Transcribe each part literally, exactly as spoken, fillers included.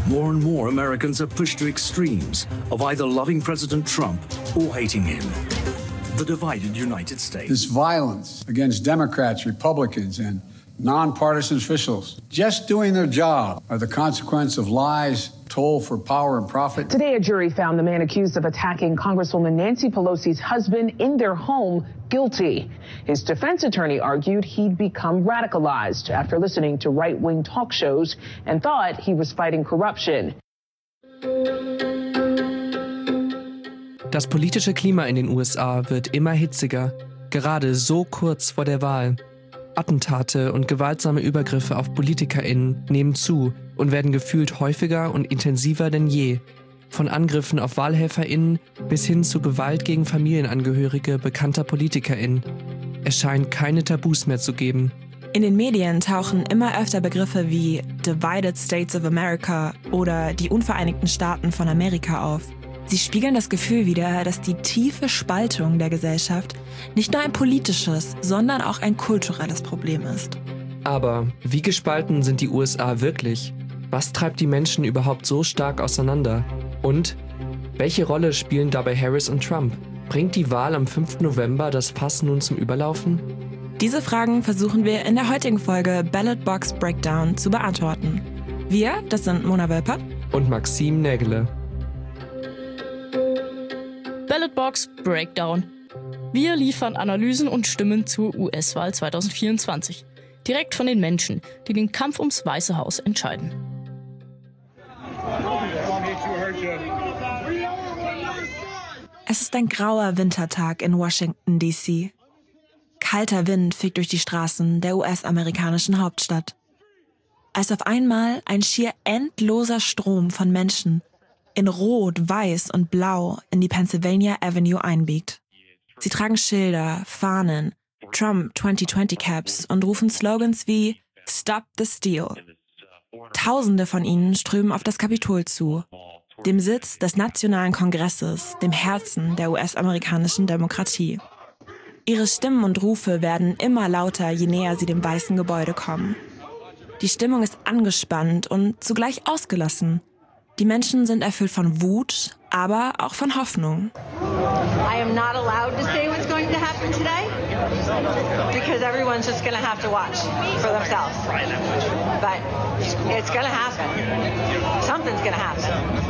more and more Americans are pushed to extremes of either loving President Trump or hating him. The divided United States. This violence against Democrats, Republicans, and nonpartisan officials just doing their job are the consequence of lies told for power and profit. Today, a jury found the man accused of attacking Congresswoman Nancy Pelosi's husband in their home guilty. His defense attorney argued he'd become radicalized after listening to right-wing talk shows and thought he was fighting corruption. Das politische Klima in den U S A wird immer hitziger, gerade so kurz vor der Wahl. Attentate und gewaltsame Übergriffe auf PolitikerInnen nehmen zu und werden gefühlt häufiger und intensiver denn je. Von Angriffen auf WahlhelferInnen bis hin zu Gewalt gegen Familienangehörige bekannter PolitikerInnen. Es scheint keine Tabus mehr zu geben. In den Medien tauchen immer öfter Begriffe wie Divided States of America oder die Unvereinigten Staaten von Amerika auf. Sie spiegeln das Gefühl wider, dass die tiefe Spaltung der Gesellschaft nicht nur ein politisches, sondern auch ein kulturelles Problem ist. Aber wie gespalten sind die U S A wirklich? Was treibt die Menschen überhaupt so stark auseinander? Und welche Rolle spielen dabei Harris und Trump? Bringt die Wahl am fünften November das Fass nun zum Überlaufen? Diese Fragen versuchen wir in der heutigen Folge Ballot Box Breakdown zu beantworten. Wir, das sind Mona Wölper und Maxim Nägele. Ballot Box Breakdown. Wir liefern Analysen und Stimmen zur U S-Wahl zwanzig vierundzwanzig. Direkt von den Menschen, die den Kampf ums Weiße Haus entscheiden. Es ist ein grauer Wintertag in Washington, D C Kalter Wind fegt durch die Straßen der U S-amerikanischen Hauptstadt. Als auf einmal ein schier endloser Strom von Menschen in Rot, Weiß und Blau in die Pennsylvania Avenue einbiegt. Sie tragen Schilder, Fahnen, Trump zwanzig zwanzig Caps und rufen Slogans wie Stop the Steal. Tausende von ihnen strömen auf das Kapitol zu, dem Sitz des Nationalen Kongresses, dem Herzen der U S-amerikanischen Demokratie. Ihre Stimmen und Rufe werden immer lauter, je näher sie dem weißen Gebäude kommen. Die Stimmung ist angespannt und zugleich ausgelassen. Die Menschen sind erfüllt von Wut, aber auch von Hoffnung. I am not allowed to say what's going to happen today because everyone's just going to have to watch for themselves. But it's going to happen. Something's going to happen.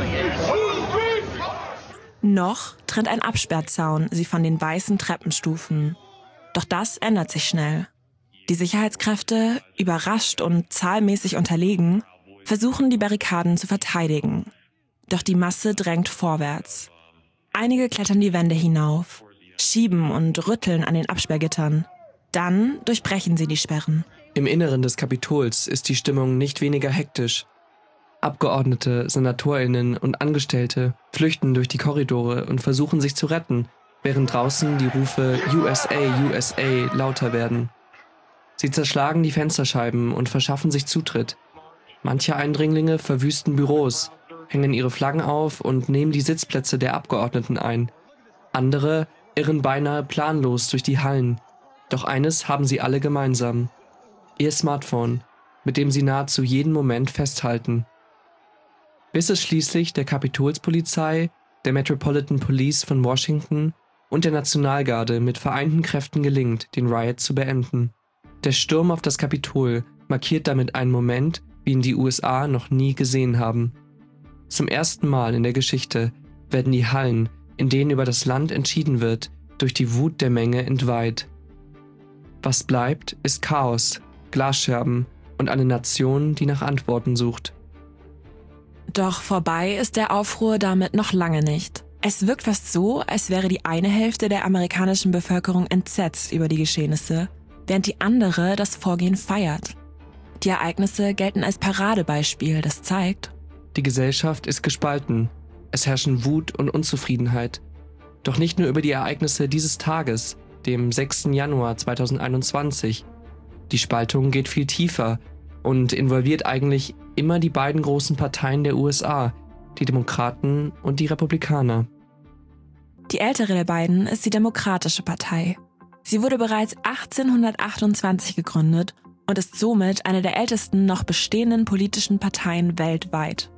Noch trennt ein Absperrzaun sie von den weißen Treppenstufen. Doch das ändert sich schnell. Die Sicherheitskräfte, überrascht und zahlmäßig unterlegen, versuchen die Barrikaden zu verteidigen. Doch die Masse drängt vorwärts. Einige klettern die Wände hinauf, schieben und rütteln an den Absperrgittern. Dann durchbrechen sie die Sperren. Im Inneren des Kapitols ist die Stimmung nicht weniger hektisch. Abgeordnete, SenatorInnen und Angestellte flüchten durch die Korridore und versuchen sich zu retten, während draußen die Rufe U S A, U S A lauter werden. Sie zerschlagen die Fensterscheiben und verschaffen sich Zutritt. Manche Eindringlinge verwüsten Büros, hängen ihre Flaggen auf und nehmen die Sitzplätze der Abgeordneten ein. Andere irren beinahe planlos durch die Hallen. Doch eines haben sie alle gemeinsam: ihr Smartphone, mit dem sie nahezu jeden Moment festhalten. Bis es schließlich der Kapitolspolizei, der Metropolitan Police von Washington und der Nationalgarde mit vereinten Kräften gelingt, den Riot zu beenden. Der Sturm auf das Kapitol markiert damit einen Moment, wie ihn die U S A noch nie gesehen haben. Zum ersten Mal in der Geschichte werden die Hallen, in denen über das Land entschieden wird, durch die Wut der Menge entweiht. Was bleibt, ist Chaos, Glasscherben und eine Nation, die nach Antworten sucht. Doch vorbei ist der Aufruhr damit noch lange nicht. Es wirkt fast so, als wäre die eine Hälfte der amerikanischen Bevölkerung entsetzt über die Geschehnisse, während die andere das Vorgehen feiert. Die Ereignisse gelten als Paradebeispiel, das zeigt: Die Gesellschaft ist gespalten. Es herrschen Wut und Unzufriedenheit. Doch nicht nur über die Ereignisse dieses Tages, dem sechsten Januar zweitausendeinundzwanzig. Die Spaltung geht viel tiefer und involviert eigentlich immer die beiden großen Parteien der U S A, die Demokraten und die Republikaner. Die ältere der beiden ist die Demokratische Partei. Sie wurde bereits achtzehnhundertachtundzwanzig gegründet und ist somit eine der ältesten noch bestehenden politischen Parteien weltweit.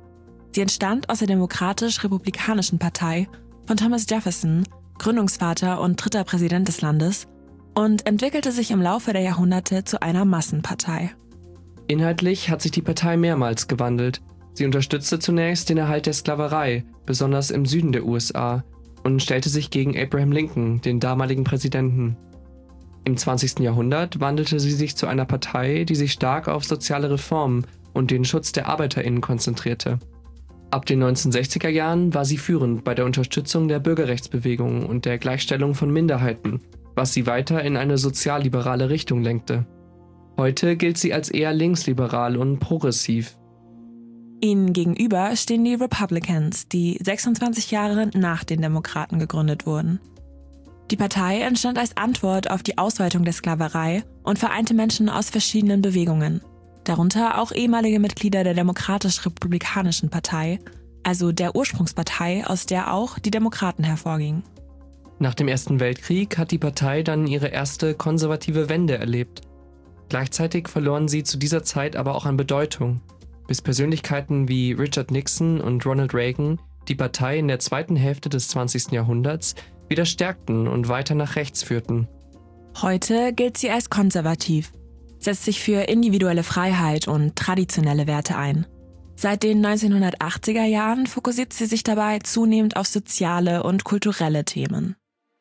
Sie entstand aus der Demokratisch-Republikanischen Partei von Thomas Jefferson, Gründungsvater und dritter Präsident des Landes, und entwickelte sich im Laufe der Jahrhunderte zu einer Massenpartei. Inhaltlich hat sich die Partei mehrmals gewandelt. Sie unterstützte zunächst den Erhalt der Sklaverei, besonders im Süden der U S A, und stellte sich gegen Abraham Lincoln, den damaligen Präsidenten. Im zwanzigsten Jahrhundert wandelte sie sich zu einer Partei, die sich stark auf soziale Reformen und den Schutz der ArbeiterInnen konzentrierte. Ab den neunzehnhundertsechziger Jahren war sie führend bei der Unterstützung der Bürgerrechtsbewegung und der Gleichstellung von Minderheiten, was sie weiter in eine sozialliberale Richtung lenkte. Heute gilt sie als eher linksliberal und progressiv. Ihnen gegenüber stehen die Republicans, die sechsundzwanzig Jahre nach den Demokraten gegründet wurden. Die Partei entstand als Antwort auf die Ausweitung der Sklaverei und vereinte Menschen aus verschiedenen Bewegungen, darunter auch ehemalige Mitglieder der Demokratisch-Republikanischen Partei, also der Ursprungspartei, aus der auch die Demokraten hervorgingen. Nach dem Ersten Weltkrieg hat die Partei dann ihre erste konservative Wende erlebt. Gleichzeitig verloren sie zu dieser Zeit aber auch an Bedeutung, bis Persönlichkeiten wie Richard Nixon und Ronald Reagan die Partei in der zweiten Hälfte des zwanzigsten Jahrhunderts wieder stärkten und weiter nach rechts führten. Heute gilt sie als konservativ, setzt sich für individuelle Freiheit und traditionelle Werte ein. Seit den neunzehnhundertachtziger Jahren fokussiert sie sich dabei zunehmend auf soziale und kulturelle Themen.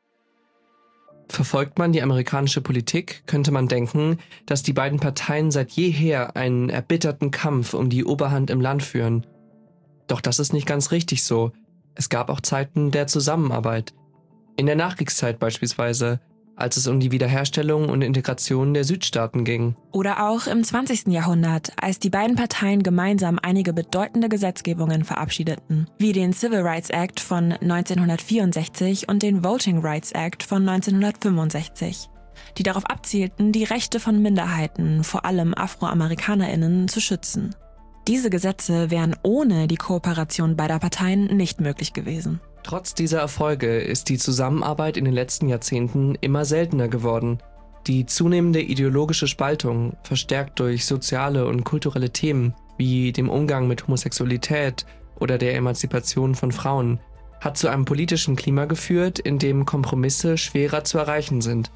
Verfolgt man die amerikanische Politik, könnte man denken, dass die beiden Parteien seit jeher einen erbitterten Kampf um die Oberhand im Land führen. Doch das ist nicht ganz richtig so. Es gab auch Zeiten der Zusammenarbeit. In der Nachkriegszeit beispielsweise, als es um die Wiederherstellung und Integration der Südstaaten ging. Oder auch im zwanzigsten Jahrhundert, als die beiden Parteien gemeinsam einige bedeutende Gesetzgebungen verabschiedeten, wie den Civil Rights Act von neunzehnhundertvierundsechzig und den Voting Rights Act von neunzehnhundertfünfundsechzig, die darauf abzielten, die Rechte von Minderheiten, vor allem AfroamerikanerInnen, zu schützen. Diese Gesetze wären ohne die Kooperation beider Parteien nicht möglich gewesen. Trotz dieser Erfolge ist die Zusammenarbeit in den letzten Jahrzehnten immer seltener geworden. Die zunehmende ideologische Spaltung, verstärkt durch soziale und kulturelle Themen wie dem Umgang mit Homosexualität oder der Emanzipation von Frauen, hat zu einem politischen Klima geführt, in dem Kompromisse schwerer zu erreichen sind.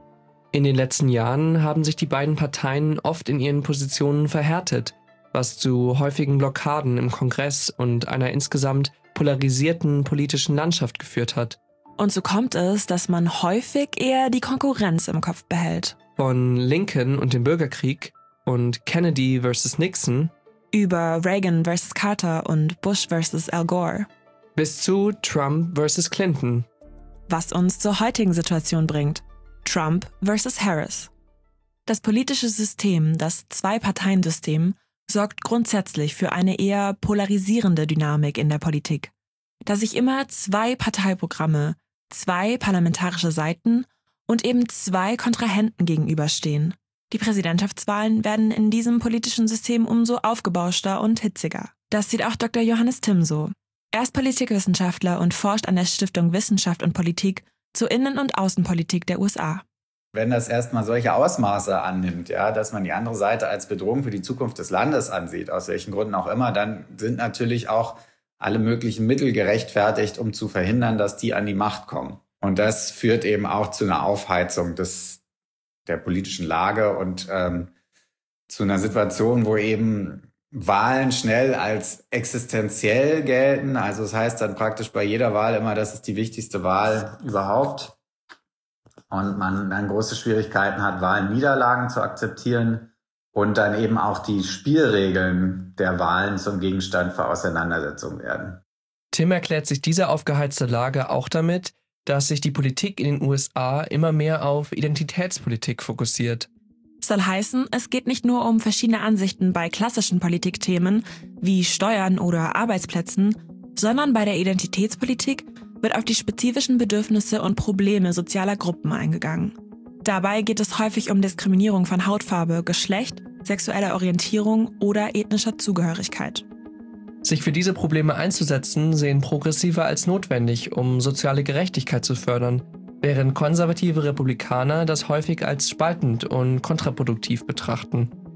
In den letzten Jahren haben sich die beiden Parteien oft in ihren Positionen verhärtet, was zu häufigen Blockaden im Kongress und einer insgesamt polarisierten politischen Landschaft geführt hat. Und so kommt es, dass man häufig eher die Konkurrenz im Kopf behält. Von Lincoln und dem Bürgerkrieg und Kennedy versus Nixon über Reagan versus Carter und Bush versus Al Gore bis zu Trump versus Clinton. Was uns zur heutigen Situation bringt: Trump versus Harris. Das politische System, das Zwei-Parteien-System, sorgt grundsätzlich für eine eher polarisierende Dynamik in der Politik, da sich immer zwei Parteiprogramme, zwei parlamentarische Seiten und eben zwei Kontrahenten gegenüberstehen. Die Präsidentschaftswahlen werden in diesem politischen System umso aufgebauschter und hitziger. Das sieht auch Doktor Johannes Timm so. Er ist Politikwissenschaftler und forscht an der Stiftung Wissenschaft und Politik zur Innen- und Außenpolitik der U S A. Wenn das erstmal solche Ausmaße annimmt, ja, dass man die andere Seite als Bedrohung für die Zukunft des Landes ansieht, aus welchen Gründen auch immer, dann sind natürlich auch alle möglichen Mittel gerechtfertigt, um zu verhindern, dass die an die Macht kommen. Und das führt eben auch zu einer Aufheizung des, der politischen Lage und ähm, zu einer Situation, wo eben Wahlen schnell als existenziell gelten. Also das heißt dann praktisch bei jeder Wahl immer, das ist die wichtigste Wahl überhaupt. Und man dann große Schwierigkeiten hat, Wahlniederlagen zu akzeptieren und dann eben auch die Spielregeln der Wahlen zum Gegenstand für Auseinandersetzungen werden. Timm erklärt sich diese aufgeheizte Lage auch damit, dass sich die Politik in den U S A immer mehr auf Identitätspolitik fokussiert. Soll heißen, es geht nicht nur um verschiedene Ansichten bei klassischen Politikthemen wie Steuern oder Arbeitsplätzen, sondern bei der Identitätspolitik wird auf die spezifischen Bedürfnisse und Probleme sozialer Gruppen eingegangen. Dabei geht es häufig um Diskriminierung von Hautfarbe, Geschlecht, sexueller Orientierung oder ethnischer Zugehörigkeit. Sich für diese Probleme einzusetzen, sehen Progressive als notwendig, um soziale Gerechtigkeit zu fördern, während konservative Republikaner das häufig als spaltend und kontraproduktiv betrachten.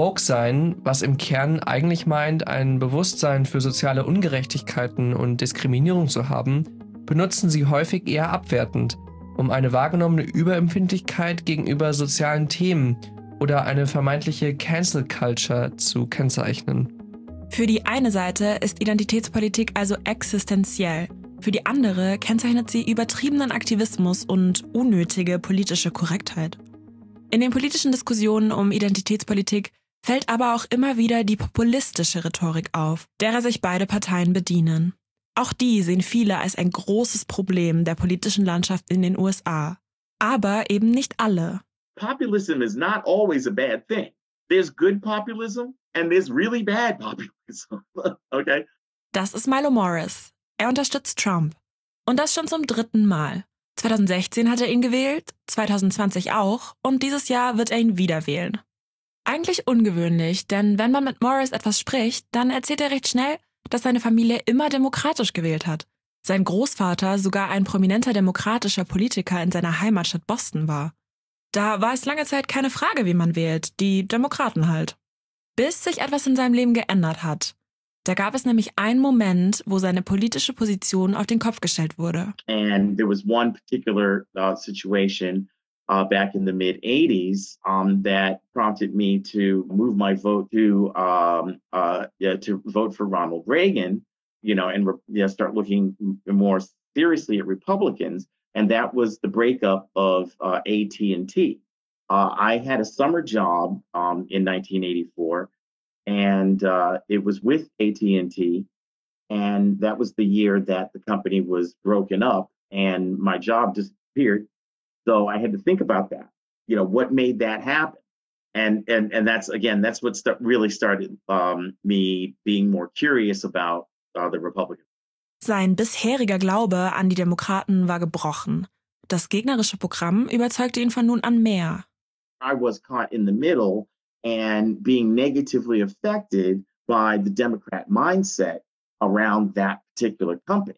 Woke sein, was im Kern eigentlich meint, ein Bewusstsein für soziale Ungerechtigkeiten und Diskriminierung zu haben, benutzen sie häufig eher abwertend, um eine wahrgenommene Überempfindlichkeit gegenüber sozialen Themen oder eine vermeintliche Cancel Culture zu kennzeichnen. Für die eine Seite ist Identitätspolitik also existenziell. Für die andere kennzeichnet sie übertriebenen Aktivismus und unnötige politische Korrektheit. In den politischen Diskussionen um Identitätspolitik fällt aber auch immer wieder die populistische Rhetorik auf, derer sich beide Parteien bedienen. Auch die sehen viele als ein großes Problem der politischen Landschaft in den U S A. Aber eben nicht alle. Populism is not always a bad thing. There's good populism and there's really bad populism. Okay? Das ist Milo Morris. Er unterstützt Trump. Und das schon zum dritten Mal. zwanzig sechzehn hat er ihn gewählt, zwanzig zwanzig auch und dieses Jahr wird er ihn wieder wählen. Eigentlich ungewöhnlich, denn wenn man mit Morris etwas spricht, dann erzählt er recht schnell, dass seine Familie immer demokratisch gewählt hat. Sein Großvater sogar ein prominenter demokratischer Politiker in seiner Heimatstadt Boston war. Da war es lange Zeit keine Frage, wie man wählt, die Demokraten halt. Bis sich etwas in seinem Leben geändert hat. Da gab es nämlich einen Moment, wo seine politische Position auf den Kopf gestellt wurde. And there was one particular uh, situation uh, back in the mid eighties um, that prompted me to move my vote to um, uh, yeah, to vote for Ronald Reagan, you know, and yeah, start looking more seriously at Republicans. And that was the breakup of uh, A T and T. Uh, I had a summer job um, in nineteen eighty-four. And uh, it was with A T and T, and that was the year that the company was broken up, and my job disappeared. So I had to think about that. You know, what made that happen? And and and that's again, that's what st- really started um, me being more curious about uh, the Republicans. Sein bisheriger Glaube an die Demokraten war gebrochen. Das gegnerische Programm überzeugte ihn von nun an mehr. I was caught in the middle and being negatively affected by the Democrat mindset around that particular company.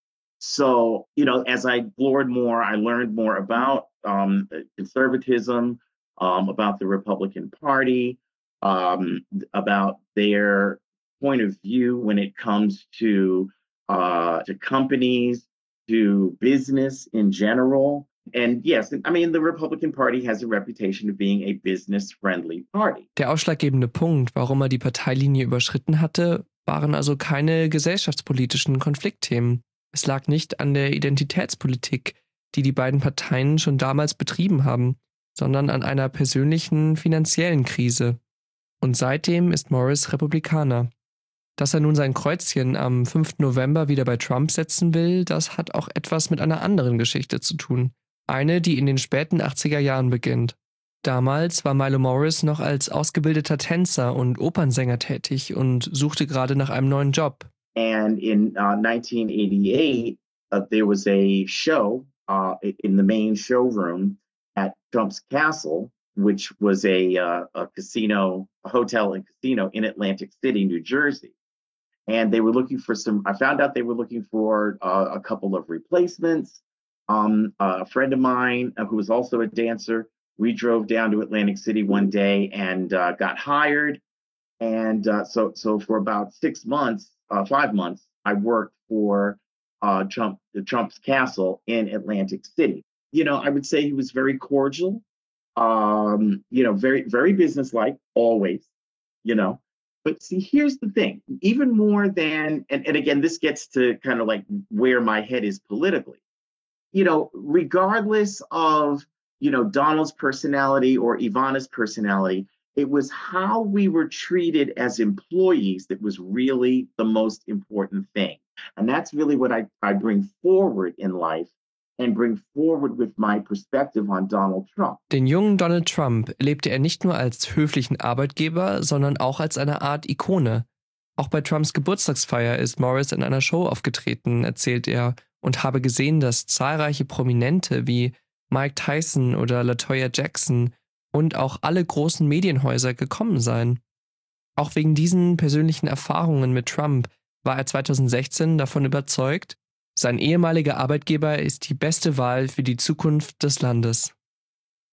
So, you know, as I explored more, I learned more about um, conservatism, um, about the Republican Party, um, about their point of view when it comes to uh, to companies, to business in general. And yes, I mean, the Republican Party has a reputation of being a business-friendly party. Der ausschlaggebende Punkt, warum er die Parteilinie überschritten hatte, waren also keine gesellschaftspolitischen Konfliktthemen. Es lag nicht an der Identitätspolitik, die die beiden Parteien schon damals betrieben haben, sondern an einer persönlichen finanziellen Krise. Und seitdem ist Morris Republikaner. Dass er nun sein Kreuzchen am fünften November wieder bei Trump setzen will, das hat auch etwas mit einer anderen Geschichte zu tun. Eine, die in den späten achtziger Jahren beginnt. Damals war Milo Morris noch als ausgebildeter Tänzer und Opernsänger tätig und suchte gerade nach einem neuen Job. And in uh, nineteen eighty-eight, uh, there was a show uh, in the main showroom at Trump's Castle, which was a, uh, a casino, a hotel and casino in Atlantic City, New Jersey. And they were looking for some, I found out they were looking for uh, a couple of replacements. Um, a friend of mine uh, who was also a dancer, we drove down to Atlantic City one day and uh, got hired. And uh, so, so for about six months, uh, five months, I worked for uh, Trump, the Trump's Castle in Atlantic City. You know, I would say he was very cordial, um, you know, very, very businesslike, always, you know. But see, here's the thing, even more than, and, and again, this gets to kind of like where my head is politically. You know, regardless of, you know, Donald's personality or Ivana's personality, it was how we were treated as employees that was really the most important thing. And that's really what I, I bring forward in life and bring forward with my perspective on Donald Trump. Den jungen Donald Trump erlebte er nicht nur als höflichen Arbeitgeber, sondern auch als eine Art Ikone. Auch bei Trumps Geburtstagsfeier ist Morris in einer Show aufgetreten, erzählt er, und habe gesehen, dass zahlreiche Prominente wie Mike Tyson oder LaToya Jackson und auch alle großen Medienhäuser gekommen seien. Auch wegen diesen persönlichen Erfahrungen mit Trump war er zwanzig sechzehn davon überzeugt, sein ehemaliger Arbeitgeber ist die beste Wahl für die Zukunft des Landes.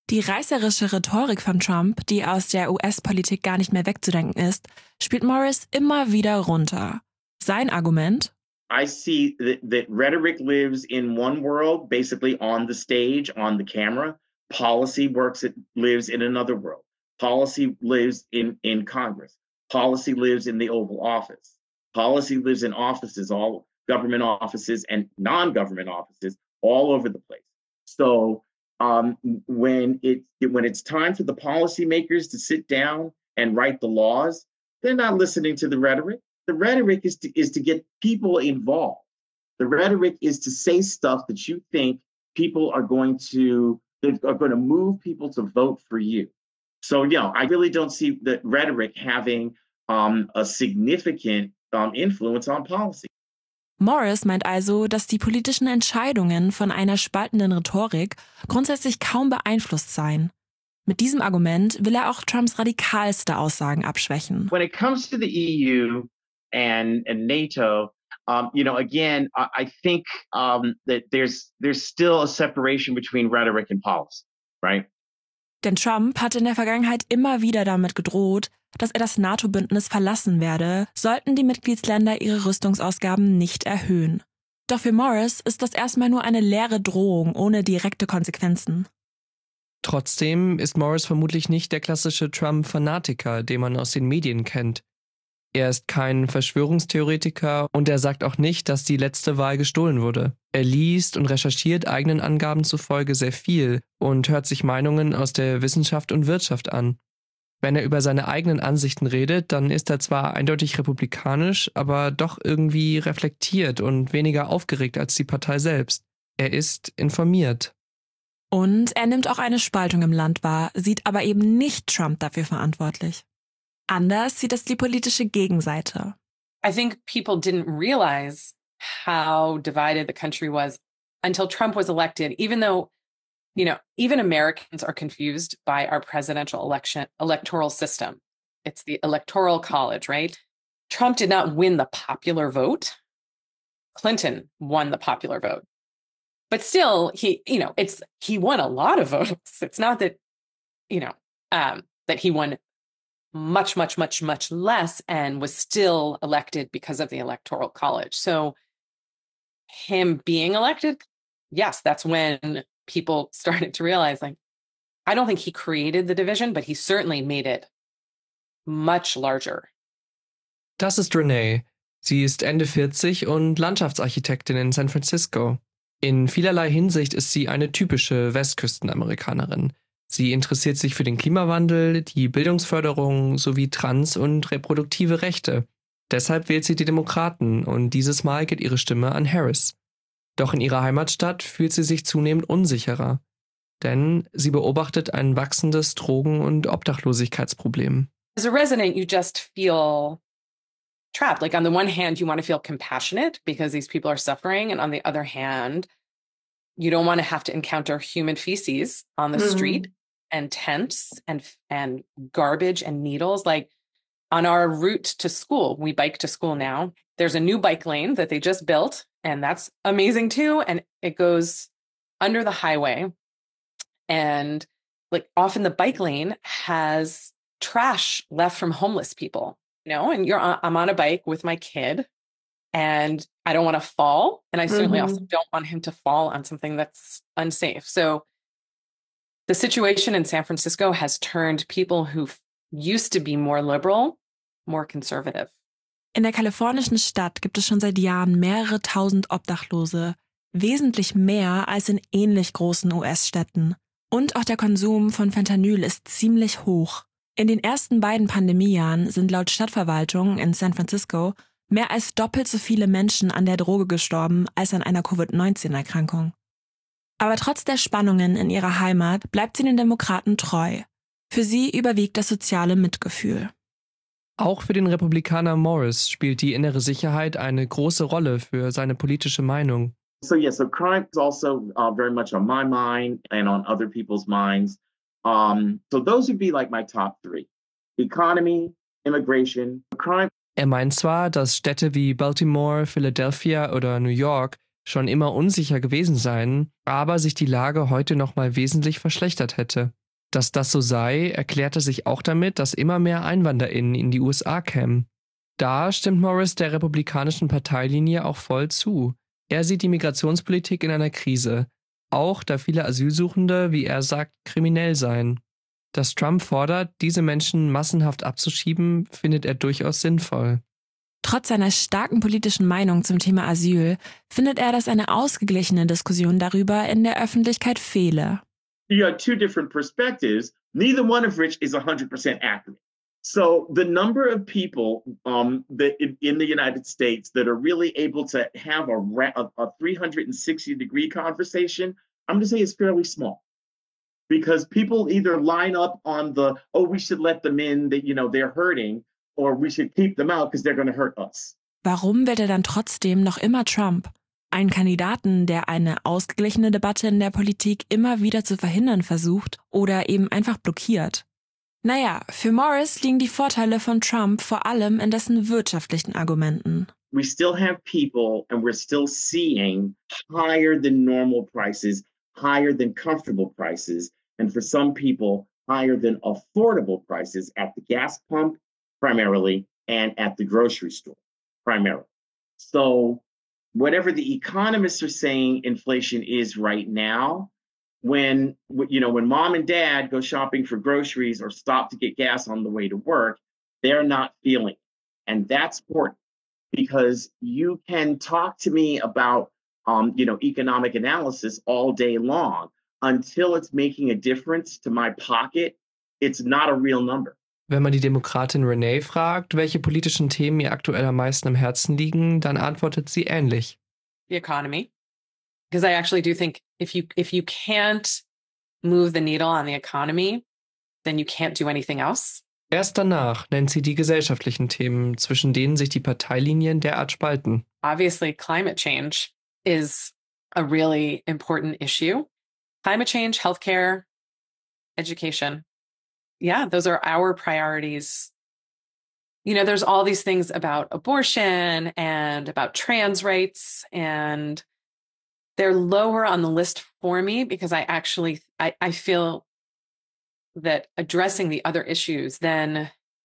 Die reißerische Rhetorik von Trump, die aus der U S-Politik gar nicht mehr wegzudenken ist, spielt Morris immer wieder runter. Sein Argument: I see that, that rhetoric lives in one world, basically on the stage, on the camera. Policy works, it lives in another world. Policy lives in, in Congress. Policy lives in the Oval Office. Policy lives in offices, all government offices and non-government offices all over the place. So um, when it when it's time for the policymakers to sit down and write the laws, they're not listening to the rhetoric. The rhetoric is to, is to get people involved. The rhetoric is to say stuff that you think people are going to are going to move people to vote for you. So, you know, I really don't see the rhetoric having um, a significant um, influence on policy. Morris meint also, dass die politischen Entscheidungen von einer spaltenden Rhetorik grundsätzlich kaum beeinflusst seien. Mit diesem Argument will er auch Trumps radikalste Aussagen abschwächen. When it comes to the E U and, and NATO, um, you know, again, I, I think um, that there's there's still a separation between rhetoric and policy, right? Denn Trump hat in der Vergangenheit immer wieder damit gedroht, dass er das NATO-Bündnis verlassen werde, sollten die Mitgliedsländer ihre Rüstungsausgaben nicht erhöhen. Doch für Morris ist das erstmal nur eine leere Drohung ohne direkte Konsequenzen. Trotzdem ist Morris vermutlich nicht der klassische Trump-Fanatiker, den man aus den Medien kennt. Er ist kein Verschwörungstheoretiker und er sagt auch nicht, dass die letzte Wahl gestohlen wurde. Er liest und recherchiert eigenen Angaben zufolge sehr viel und hört sich Meinungen aus der Wissenschaft und Wirtschaft an. Wenn er über seine eigenen Ansichten redet, dann ist er zwar eindeutig republikanisch, aber doch irgendwie reflektiert und weniger aufgeregt als die Partei selbst. Er ist informiert. Und er nimmt auch eine Spaltung im Land wahr, sieht aber eben nicht Trump dafür verantwortlich. Anders sieht es die politische Gegenseite. I think people didn't realize how divided the country was until Trump was elected, even though, you know, even Americans are confused by our presidential election electoral system. It's the electoral college, right? Trump did not win the popular vote. Clinton won the popular vote. But still, he, you know, it's he won a lot of votes. It's not that, you know, um, that he won much, much, much, much less and was still elected because of the Electoral College. So him being elected, yes, that's when people started to realize, like, I don't think he created the division, but he certainly made it much larger. Das ist Renee. Sie ist Ende vierzig und Landschaftsarchitektin in San Francisco. In vielerlei Hinsicht ist sie eine typische Westküstenamerikanerin. Sie interessiert sich für den Klimawandel, die Bildungsförderung sowie Trans- und reproduktive Rechte. Deshalb wählt sie die Demokraten und dieses Mal geht ihre Stimme an Harris. Doch in ihrer Heimatstadt fühlt sie sich zunehmend unsicherer. Denn sie beobachtet ein wachsendes Drogen- und Obdachlosigkeitsproblem. As a resident, you just feel trapped. Like on the one hand, you want to feel compassionate because these people are suffering. And on the other hand, you don't want to have to encounter human feces on the mm-hmm. street. And tents and and garbage and needles. Like on our route to school, we bike to school now. There's a new bike lane that they just built, and that's amazing too. And it goes under the highway. And like often the bike lane has trash left from homeless people, you know, and you're on, I'm on a bike with my kid and I don't want to fall. And I certainly mm-hmm. also don't want him to fall on something that's unsafe. So the situation in San Francisco has turned people who used to be more liberal, more conservative. In der kalifornischen Stadt gibt es schon seit Jahren mehrere tausend Obdachlose, wesentlich mehr als in ähnlich großen U S-Städten. Und auch der Konsum von Fentanyl ist ziemlich hoch. In den ersten beiden Pandemiejahren sind laut Stadtverwaltung in San Francisco mehr als doppelt so viele Menschen an der Droge gestorben als an einer Covid neunzehn Erkrankung. Aber trotz der Spannungen in ihrer Heimat bleibt sie den Demokraten treu. Für sie überwiegt das soziale Mitgefühl. Auch für den Republikaner Morris spielt die innere Sicherheit eine große Rolle für seine politische Meinung. So yeah, so crime is also uh, very much on my mind and on other people's minds. Um, so those would be like my top three. Economy, immigration, crime. Er meint zwar, dass Städte wie Baltimore, Philadelphia oder New York schon immer unsicher gewesen seien, aber sich die Lage heute noch mal wesentlich verschlechtert hätte. Dass das so sei, erklärte sich auch damit, dass immer mehr EinwanderInnen in die U S A kämen. Da stimmt Morris der republikanischen Parteilinie auch voll zu. Er sieht die Migrationspolitik in einer Krise, auch da viele Asylsuchende, wie er sagt, kriminell seien. Dass Trump fordert, diese Menschen massenhaft abzuschieben, findet er durchaus sinnvoll. Trotz seiner starken politischen Meinung zum Thema Asyl findet er, dass eine ausgeglichene Diskussion darüber in der Öffentlichkeit fehle. You have two different perspectives, neither one of which is one hundred percent accurate. So the number of people um, that in, in the United States that are really able to have a, a, a three sixty degree conversation, I'm going to say is fairly small. Because people either line up on the, oh, we should let them in, that, you know, they're hurting, or we should keep them out because they're going to hurt us. Warum wählt er dann trotzdem noch immer Trump? Einen Kandidaten, der eine ausgeglichene Debatte in der Politik immer wieder zu verhindern versucht oder eben einfach blockiert. Naja, für Morris liegen die Vorteile von Trump vor allem in dessen wirtschaftlichen Argumenten. We still have people and we're still seeing higher than normal prices, higher than comfortable prices, and for some people, higher than affordable prices at the gas pump primarily and at the grocery store primarily. So whatever the economists are saying inflation is right now, when, you know, when mom and dad go shopping for groceries or stop to get gas on the way to work, they're not feeling it. And that's important because you can talk to me about, um, you know, economic analysis all day long. Until it's making a difference to my pocket, it's not a real number. Wenn man die Demokratin Renee fragt, welche politischen Themen ihr aktuell am meisten am Herzen liegen, dann antwortet sie ähnlich. The economy. Because I actually do think if you if you can't move the needle on the economy, then you can't do anything else. Erst danach nennt sie die gesellschaftlichen Themen, zwischen denen sich die Parteilinien derart spalten. Obviously, climate change is a really important issue. Climate change, healthcare, education. Yeah, those are our priorities. You know, there's all these things about abortion and about trans rights, and they're lower on the list for me because I actually, I, I feel that addressing the other issues then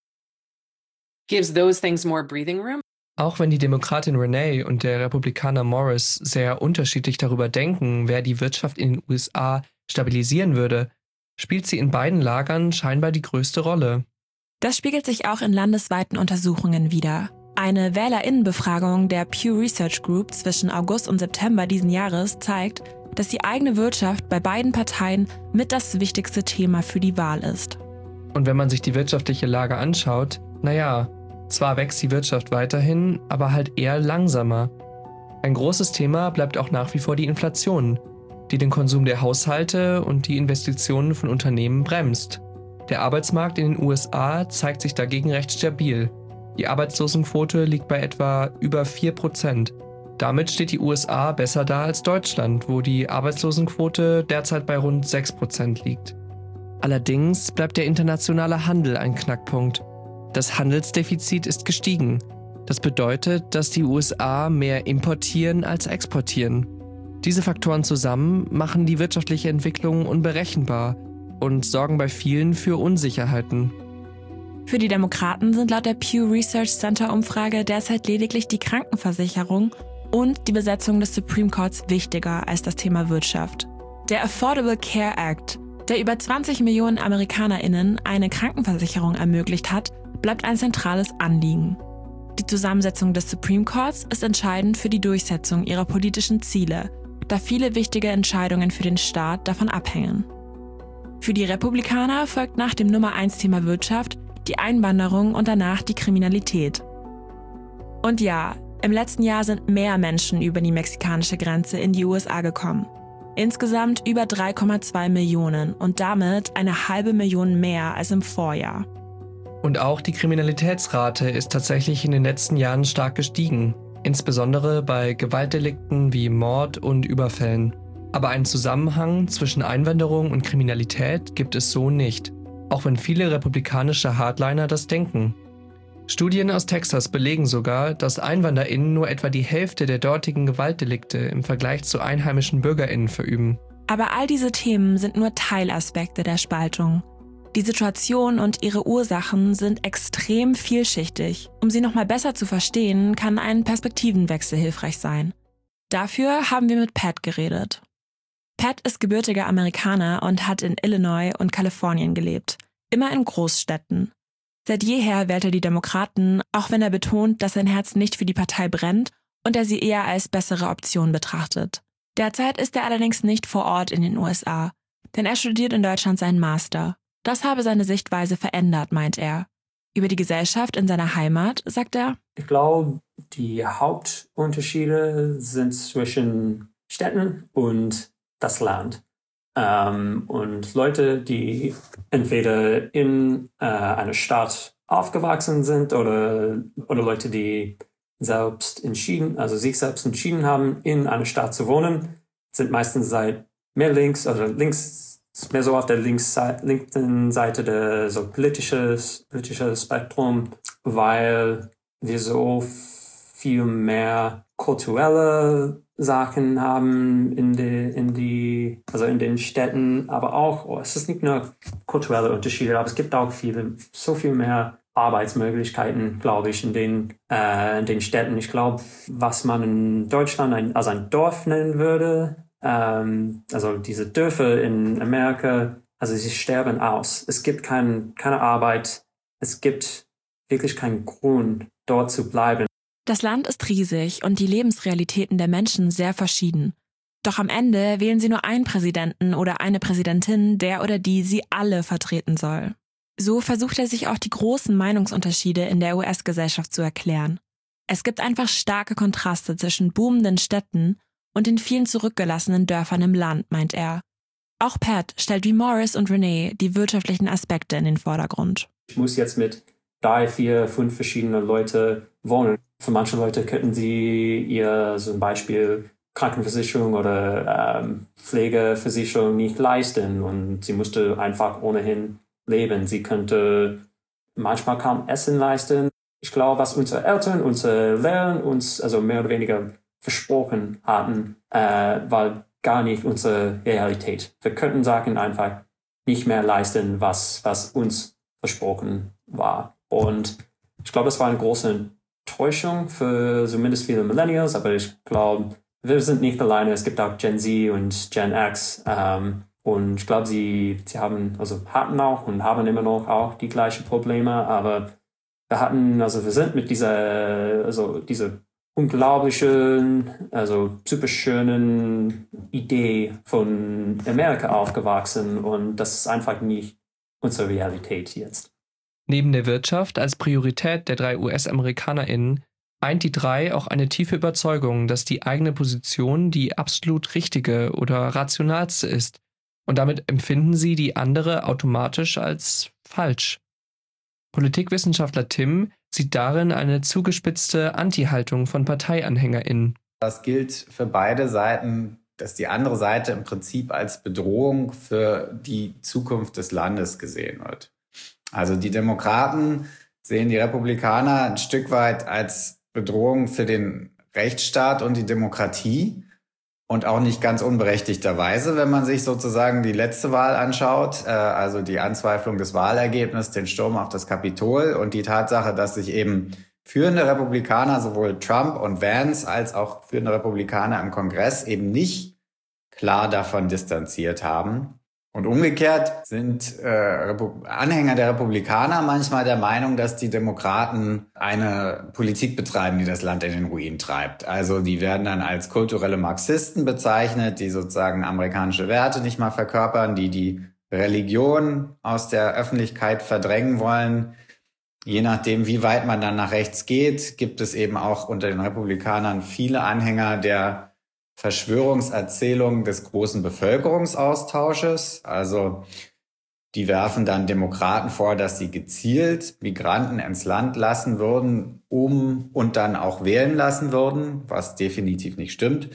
gives those things more breathing room. Auch wenn die Demokratin Renee und der Republikaner Morris sehr unterschiedlich darüber denken, wer die Wirtschaft in den U S A stabilisieren würde, spielt sie in beiden Lagern scheinbar die größte Rolle. Das spiegelt sich auch in landesweiten Untersuchungen wider. Eine WählerInnenbefragung der Pew Research Group zwischen August und September diesen Jahres zeigt, dass die eigene Wirtschaft bei beiden Parteien mit das wichtigste Thema für die Wahl ist. Und wenn man sich die wirtschaftliche Lage anschaut, naja, zwar wächst die Wirtschaft weiterhin, aber halt eher langsamer. Ein großes Thema bleibt auch nach wie vor die Inflation, die den Konsum der Haushalte und die Investitionen von Unternehmen bremst. Der Arbeitsmarkt in den U S A zeigt sich dagegen recht stabil. Die Arbeitslosenquote liegt bei etwa über vier Prozent. Damit steht die U S A besser da als Deutschland, wo die Arbeitslosenquote derzeit bei rund sechs Prozent liegt. Allerdings bleibt der internationale Handel ein Knackpunkt. Das Handelsdefizit ist gestiegen. Das bedeutet, dass die U S A mehr importieren als exportieren. Diese Faktoren zusammen machen die wirtschaftliche Entwicklung unberechenbar und sorgen bei vielen für Unsicherheiten. Für die Demokraten sind laut der Pew Research Center Umfrage derzeit lediglich die Krankenversicherung und die Besetzung des Supreme Courts wichtiger als das Thema Wirtschaft. Der Affordable Care Act, der über zwanzig Millionen AmerikanerInnen eine Krankenversicherung ermöglicht hat, bleibt ein zentrales Anliegen. Die Zusammensetzung des Supreme Courts ist entscheidend für die Durchsetzung ihrer politischen Ziele, da viele wichtige Entscheidungen für den Staat davon abhängen. Für die Republikaner folgt nach dem Nummer eins Thema Wirtschaft die Einwanderung und danach die Kriminalität. Und ja, im letzten Jahr sind mehr Menschen über die mexikanische Grenze in die U S A gekommen. Insgesamt über drei Komma zwei Millionen und damit eine halbe Million mehr als im Vorjahr. Und auch die Kriminalitätsrate ist tatsächlich in den letzten Jahren stark gestiegen, insbesondere bei Gewaltdelikten wie Mord und Überfällen. Aber einen Zusammenhang zwischen Einwanderung und Kriminalität gibt es so nicht, auch wenn viele republikanische Hardliner das denken. Studien aus Texas belegen sogar, dass EinwanderInnen nur etwa die Hälfte der dortigen Gewaltdelikte im Vergleich zu einheimischen BürgerInnen verüben. Aber all diese Themen sind nur Teilaspekte der Spaltung. Die Situation und ihre Ursachen sind extrem vielschichtig. Um sie nochmal besser zu verstehen, kann ein Perspektivenwechsel hilfreich sein. Dafür haben wir mit Pat geredet. Pat ist gebürtiger Amerikaner und hat in Illinois und Kalifornien gelebt, immer in Großstädten. Seit jeher wählt er die Demokraten, auch wenn er betont, dass sein Herz nicht für die Partei brennt und er sie eher als bessere Option betrachtet. Derzeit ist er allerdings nicht vor Ort in den U S A, denn er studiert in Deutschland seinen Master. Das habe seine Sichtweise verändert, meint er. Über die Gesellschaft in seiner Heimat sagt er: Ich glaube, die Hauptunterschiede sind zwischen Städten und das Land. Ähm, und Leute, die entweder in äh, einer Stadt aufgewachsen sind oder, oder Leute, die selbst entschieden, also sich selbst entschieden haben, in einer Stadt zu wohnen, sind meistens seit mehr links oder links mehr so auf der links, linken Seite der so politisches, politisches Spektrum, weil wir so viel mehr kulturelle Sachen haben in die, in die, also in den Städten, aber auch, oh, es ist nicht nur kulturelle Unterschiede, aber es gibt auch viele, so viel mehr Arbeitsmöglichkeiten, glaube ich, in den, äh, in den Städten. Ich glaube, was man in Deutschland ein, als ein Dorf nennen würde, ähm, also diese Dörfer in Amerika, also sie sterben aus. Es gibt kein, keine Arbeit, es gibt wirklich keinen Grund, dort zu bleiben. Das Land ist riesig und die Lebensrealitäten der Menschen sehr verschieden. Doch am Ende wählen sie nur einen Präsidenten oder eine Präsidentin, der oder die sie alle vertreten soll. So versucht er sich auch die großen Meinungsunterschiede in der U S-Gesellschaft zu erklären. Es gibt einfach starke Kontraste zwischen boomenden Städten und den vielen zurückgelassenen Dörfern im Land, meint er. Auch Pat stellt wie Morris und Renee die wirtschaftlichen Aspekte in den Vordergrund. Ich muss jetzt mit drei, vier, fünf verschiedenen Leuten wohnen. Für manche Leute könnten sie ihr zum Beispiel Krankenversicherung oder ähm, Pflegeversicherung nicht leisten und sie musste einfach ohnehin leben. Sie könnte manchmal kaum Essen leisten. Ich glaube, was unsere Eltern, unsere Lehrer uns also mehr oder weniger versprochen hatten, äh, war gar nicht unsere Realität. Wir könnten Sachen einfach nicht mehr leisten, was, was uns versprochen war. Und ich glaube, das war eine große Enttäuschung für zumindest viele Millennials, aber ich glaube, wir sind nicht alleine. Es gibt auch Gen Z und Gen X. Ähm, und ich glaube, sie, sie haben, also hatten auch und haben immer noch auch die gleichen Probleme, aber wir hatten, also wir sind mit dieser, also dieser unglaublichen, also super schönen Idee von Amerika aufgewachsen und das ist einfach nicht unsere Realität jetzt. Neben der Wirtschaft als Priorität der drei U S-AmerikanerInnen eint die drei auch eine tiefe Überzeugung, dass die eigene Position die absolut richtige oder rationalste ist. Und damit empfinden sie die andere automatisch als falsch. Politikwissenschaftler Tim sieht darin eine zugespitzte Anti-Haltung von ParteianhängerInnen. Das gilt für beide Seiten, dass die andere Seite im Prinzip als Bedrohung für die Zukunft des Landes gesehen wird. Also die Demokraten sehen die Republikaner ein Stück weit als Bedrohung für den Rechtsstaat und die Demokratie. Und auch nicht ganz unberechtigterweise, wenn man sich sozusagen die letzte Wahl anschaut, äh, also die Anzweiflung des Wahlergebnisses, den Sturm auf das Kapitol und die Tatsache, dass sich eben führende Republikaner, sowohl Trump und Vance, als auch führende Republikaner im Kongress eben nicht klar davon distanziert haben. Und umgekehrt sind äh, Anhänger der Republikaner manchmal der Meinung, dass die Demokraten eine Politik betreiben, die das Land in den Ruin treibt. Also die werden dann als kulturelle Marxisten bezeichnet, die sozusagen amerikanische Werte nicht mal verkörpern, die die Religion aus der Öffentlichkeit verdrängen wollen. Je nachdem, wie weit man dann nach rechts geht, gibt es eben auch unter den Republikanern viele Anhänger der Verschwörungserzählung des großen Bevölkerungsaustausches. Also die werfen dann Demokraten vor, dass sie gezielt Migranten ins Land lassen würden, um und dann auch wählen lassen würden, was definitiv nicht stimmt,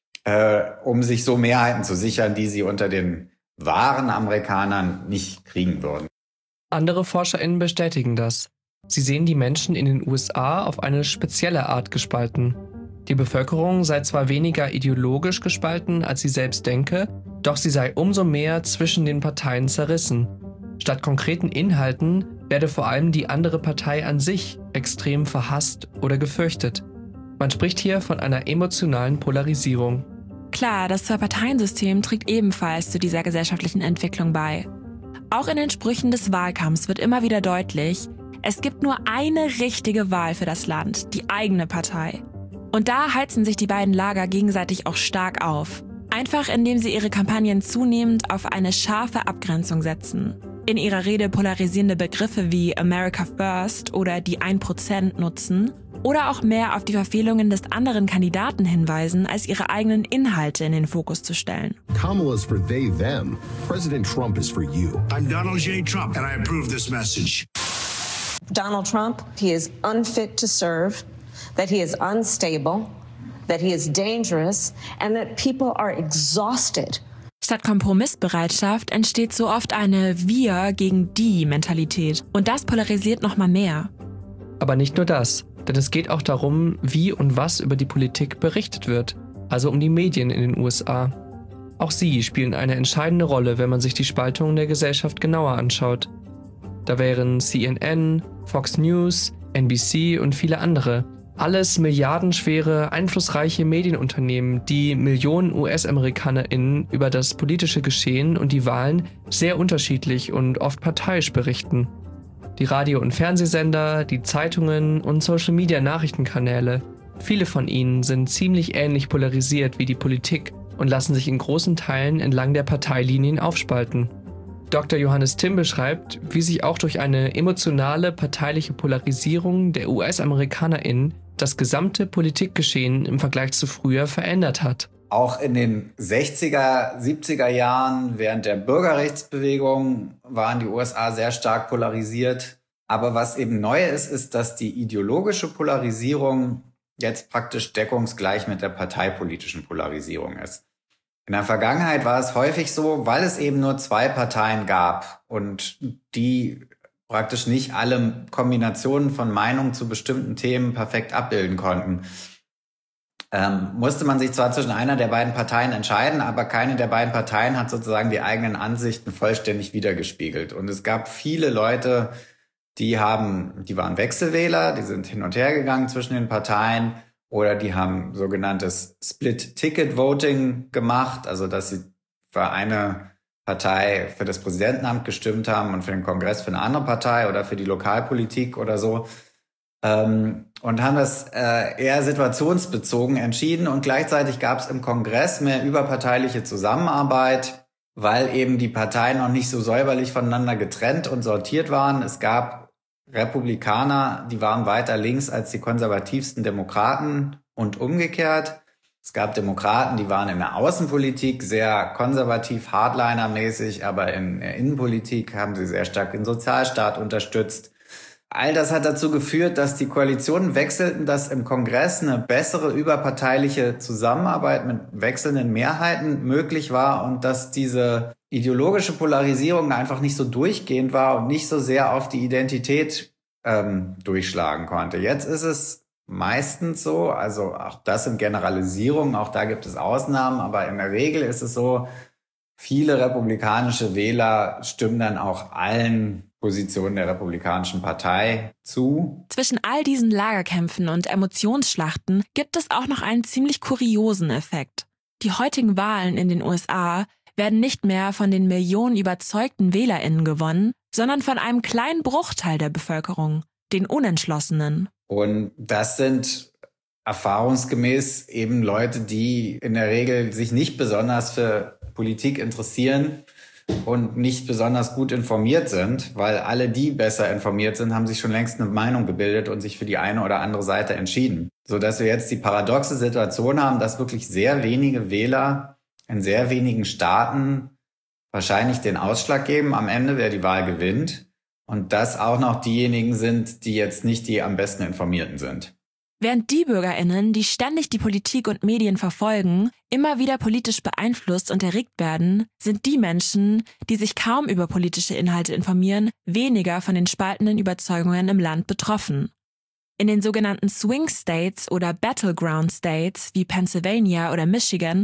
äh, um sich so Mehrheiten zu sichern, die sie unter den wahren Amerikanern nicht kriegen würden. Andere ForscherInnen bestätigen das. Sie sehen die Menschen in den U S A auf eine spezielle Art gespalten. Die Bevölkerung sei zwar weniger ideologisch gespalten, als sie selbst denke, Doch sie sei umso mehr zwischen den Parteien zerrissen. Statt konkreten Inhalten werde vor allem die andere Partei an sich extrem verhasst oder gefürchtet. Man spricht hier von einer emotionalen Polarisierung. Klar, das Zwei-Parteien-System trägt ebenfalls zu dieser gesellschaftlichen Entwicklung bei. Auch in den Sprüchen des Wahlkampfs wird immer wieder deutlich, es gibt nur eine richtige Wahl für das Land, die eigene Partei. Und da heizen sich die beiden Lager gegenseitig auch stark auf. Einfach indem sie ihre Kampagnen zunehmend auf eine scharfe Abgrenzung setzen. In ihrer Rede polarisierende Begriffe wie America First oder die ein Prozent nutzen oder auch mehr auf die Verfehlungen des anderen Kandidaten hinweisen, als ihre eigenen Inhalte in den Fokus zu stellen. Kamala's for they, them. President Trump is for you. I'm Donald J. Trump and I approve this message. Donald Trump, he is unfit to serve, that he is unstable, that he is dangerous, and that people are exhausted. Statt Kompromissbereitschaft entsteht so oft eine Wir gegen die Mentalität. Und das polarisiert noch mal mehr. Aber nicht nur das, denn es geht auch darum, wie und was über die Politik berichtet wird, also um die Medien in den U S A. Auch sie spielen eine entscheidende Rolle, wenn man sich die Spaltung der Gesellschaft genauer anschaut. Da wären C N N, Fox News, N B C und viele andere. Alles milliardenschwere, einflussreiche Medienunternehmen, die Millionen U S-AmerikanerInnen über das politische Geschehen und die Wahlen sehr unterschiedlich und oft parteiisch berichten. Die Radio- und Fernsehsender, die Zeitungen und Social-Media-Nachrichtenkanäle. Viele von ihnen sind ziemlich ähnlich polarisiert wie die Politik und lassen sich in großen Teilen entlang der Parteilinien aufspalten. Doktor Johannes Timm beschreibt, wie sich auch durch eine emotionale parteiliche Polarisierung der U S-AmerikanerInnen das gesamte Politikgeschehen im Vergleich zu früher verändert hat. Auch in den sechziger, siebziger Jahren während der Bürgerrechtsbewegung waren die U S A sehr stark polarisiert. Aber was eben neu ist, ist, dass die ideologische Polarisierung jetzt praktisch deckungsgleich mit der parteipolitischen Polarisierung ist. In der Vergangenheit war es häufig so, weil es eben nur zwei Parteien gab und die praktisch nicht alle Kombinationen von Meinungen zu bestimmten Themen perfekt abbilden konnten. Ähm, musste man sich zwar zwischen einer der beiden Parteien entscheiden, aber keine der beiden Parteien hat sozusagen die eigenen Ansichten vollständig wiedergespiegelt. Und es gab viele Leute, die haben, die waren Wechselwähler, die sind hin und her gegangen zwischen den Parteien oder die haben sogenanntes Split-Ticket-Voting gemacht, also dass sie für eine Partei für das Präsidentenamt gestimmt haben und für den Kongress für eine andere Partei oder für die Lokalpolitik oder so. Ähm, und haben das äh, eher situationsbezogen entschieden. Und gleichzeitig gab es im Kongress mehr überparteiliche Zusammenarbeit, weil eben die Parteien noch nicht so säuberlich voneinander getrennt und sortiert waren. Es gab Republikaner, die waren weiter links als die konservativsten Demokraten und umgekehrt. Es gab Demokraten, die waren in der Außenpolitik sehr konservativ, Hardliner-mäßig, aber in der Innenpolitik haben sie sehr stark den Sozialstaat unterstützt. All das hat dazu geführt, dass die Koalitionen wechselten, dass im Kongress eine bessere überparteiliche Zusammenarbeit mit wechselnden Mehrheiten möglich war und dass diese ideologische Polarisierung einfach nicht so durchgehend war und nicht so sehr auf die Identität ähm, durchschlagen konnte. Jetzt ist es meistens so, also auch das sind Generalisierungen, auch da gibt es Ausnahmen, aber in der Regel ist es so, viele republikanische Wähler stimmen dann auch allen Positionen der Republikanischen Partei zu. Zwischen all diesen Lagerkämpfen und Emotionsschlachten gibt es auch noch einen ziemlich kuriosen Effekt. Die heutigen Wahlen in den U S A werden nicht mehr von den Millionen überzeugten WählerInnen gewonnen, sondern von einem kleinen Bruchteil der Bevölkerung, den Unentschlossenen. Und das sind erfahrungsgemäß eben Leute, die in der Regel sich nicht besonders für Politik interessieren und nicht besonders gut informiert sind, weil alle, die besser informiert sind, haben sich schon längst eine Meinung gebildet und sich für die eine oder andere Seite entschieden. Sodass wir jetzt die paradoxe Situation haben, dass wirklich sehr wenige Wähler in sehr wenigen Staaten wahrscheinlich den Ausschlag geben am Ende, wer die Wahl gewinnt. Und das auch noch diejenigen sind, die jetzt nicht die am besten Informierten sind. Während die BürgerInnen, die ständig die Politik und Medien verfolgen, immer wieder politisch beeinflusst und erregt werden, sind die Menschen, die sich kaum über politische Inhalte informieren, weniger von den spaltenden Überzeugungen im Land betroffen. In den sogenannten Swing States oder Battleground States wie Pennsylvania oder Michigan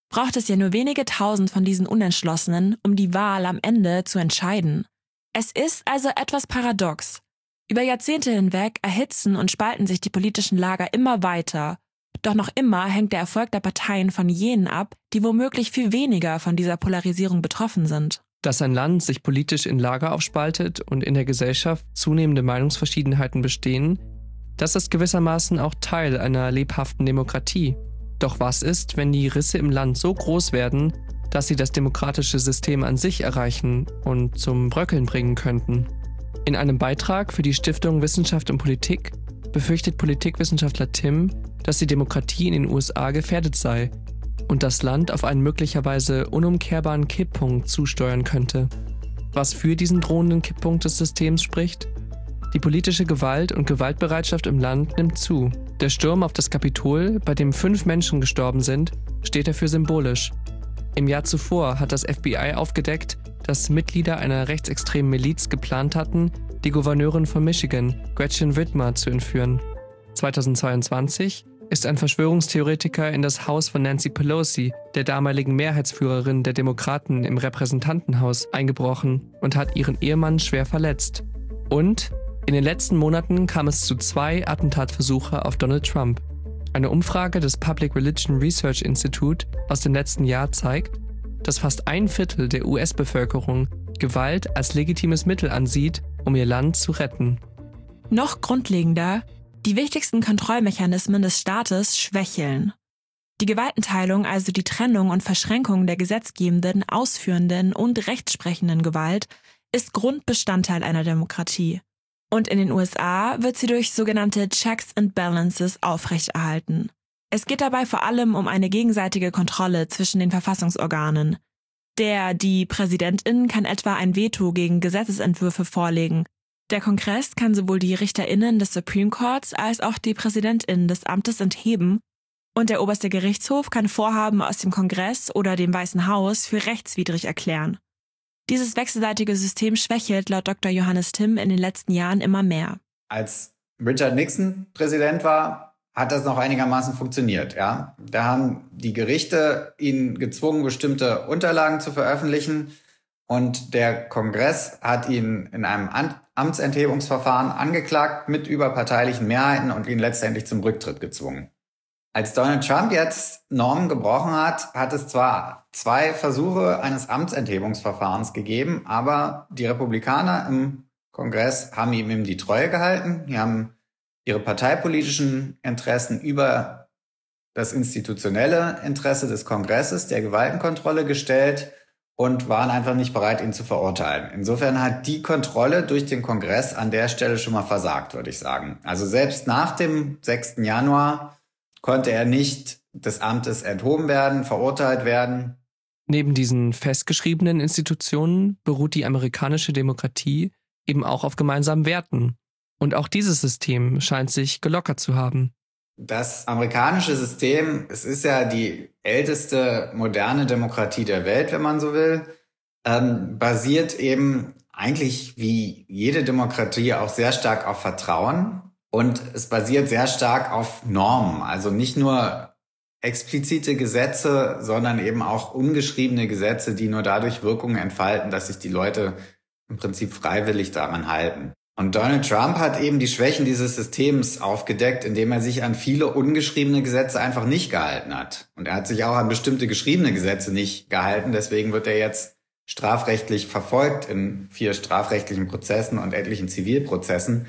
braucht es ja nur wenige tausend von diesen Unentschlossenen, um die Wahl am Ende zu entscheiden. Es ist also etwas paradox. Über Jahrzehnte hinweg erhitzen und spalten sich die politischen Lager immer weiter. Doch noch immer hängt der Erfolg der Parteien von jenen ab, die womöglich viel weniger von dieser Polarisierung betroffen sind. Dass ein Land sich politisch in Lager aufspaltet und in der Gesellschaft zunehmende Meinungsverschiedenheiten bestehen, das ist gewissermaßen auch Teil einer lebhaften Demokratie. Doch was ist, wenn die Risse im Land so groß werden, dass sie das demokratische System an sich erreichen und zum Bröckeln bringen könnten? In einem Beitrag für die Stiftung Wissenschaft und Politik befürchtet Politikwissenschaftler Tim, dass die Demokratie in den U S A gefährdet sei und das Land auf einen möglicherweise unumkehrbaren Kipppunkt zusteuern könnte. Was für diesen drohenden Kipppunkt des Systems spricht? Die politische Gewalt und Gewaltbereitschaft im Land nimmt zu. Der Sturm auf das Kapitol, bei dem fünf Menschen gestorben sind, steht dafür symbolisch. Im Jahr zuvor hat das F B I aufgedeckt, dass Mitglieder einer rechtsextremen Miliz geplant hatten, die Gouverneurin von Michigan, Gretchen Whitmer, zu entführen. zweitausendzweiundzwanzig ist ein Verschwörungstheoretiker in das Haus von Nancy Pelosi, der damaligen Mehrheitsführerin der Demokraten im Repräsentantenhaus, eingebrochen und hat ihren Ehemann schwer verletzt. Und in den letzten Monaten kam es zu zwei Attentatversuche auf Donald Trump. Eine Umfrage des Public Religion Research Institute aus dem letzten Jahr zeigt, dass fast ein Viertel der U S-Bevölkerung Gewalt als legitimes Mittel ansieht, um ihr Land zu retten. Noch grundlegender, die wichtigsten Kontrollmechanismen des Staates schwächeln. Die Gewaltenteilung, also die Trennung und Verschränkung der gesetzgebenden, ausführenden und rechtsprechenden Gewalt, ist Grundbestandteil einer Demokratie. Und in den U S A wird sie durch sogenannte Checks and Balances aufrechterhalten. Es geht dabei vor allem um eine gegenseitige Kontrolle zwischen den Verfassungsorganen. Der, die Präsidentin kann etwa ein Veto gegen Gesetzesentwürfe vorlegen. Der Kongress kann sowohl die RichterInnen des Supreme Courts als auch die Präsidentin des Amtes entheben. Und der oberste Gerichtshof kann Vorhaben aus dem Kongress oder dem Weißen Haus für rechtswidrig erklären. Dieses wechselseitige System schwächelt laut Doktor Johannes Timm in den letzten Jahren immer mehr. Als Richard Nixon Präsident war, hat das noch einigermaßen funktioniert. Ja? Da haben die Gerichte ihn gezwungen, bestimmte Unterlagen zu veröffentlichen. Und der Kongress hat ihn in einem Amtsenthebungsverfahren angeklagt mit überparteilichen Mehrheiten und ihn letztendlich zum Rücktritt gezwungen. Als Donald Trump jetzt Normen gebrochen hat, hat es zwar zwei Versuche eines Amtsenthebungsverfahrens gegeben, aber die Republikaner im Kongress haben ihm eben die Treue gehalten. Die haben ihre parteipolitischen Interessen über das institutionelle Interesse des Kongresses, der Gewaltenkontrolle gestellt und waren einfach nicht bereit, ihn zu verurteilen. Insofern hat die Kontrolle durch den Kongress an der Stelle schon mal versagt, würde ich sagen. Also selbst nach dem sechsten Januar konnte er nicht des Amtes enthoben werden, verurteilt werden. Neben diesen festgeschriebenen Institutionen beruht die amerikanische Demokratie eben auch auf gemeinsamen Werten. Und auch dieses System scheint sich gelockert zu haben. Das amerikanische System, es ist ja die älteste moderne Demokratie der Welt, wenn man so will, ähm, basiert eben eigentlich wie jede Demokratie auch sehr stark auf Vertrauen. Und es basiert sehr stark auf Normen, also nicht nur explizite Gesetze, sondern eben auch ungeschriebene Gesetze, die nur dadurch Wirkungen entfalten, dass sich die Leute im Prinzip freiwillig daran halten. Und Donald Trump hat eben die Schwächen dieses Systems aufgedeckt, indem er sich an viele ungeschriebene Gesetze einfach nicht gehalten hat. Und er hat sich auch an bestimmte geschriebene Gesetze nicht gehalten, deswegen wird er jetzt strafrechtlich verfolgt in vier strafrechtlichen Prozessen und etlichen Zivilprozessen.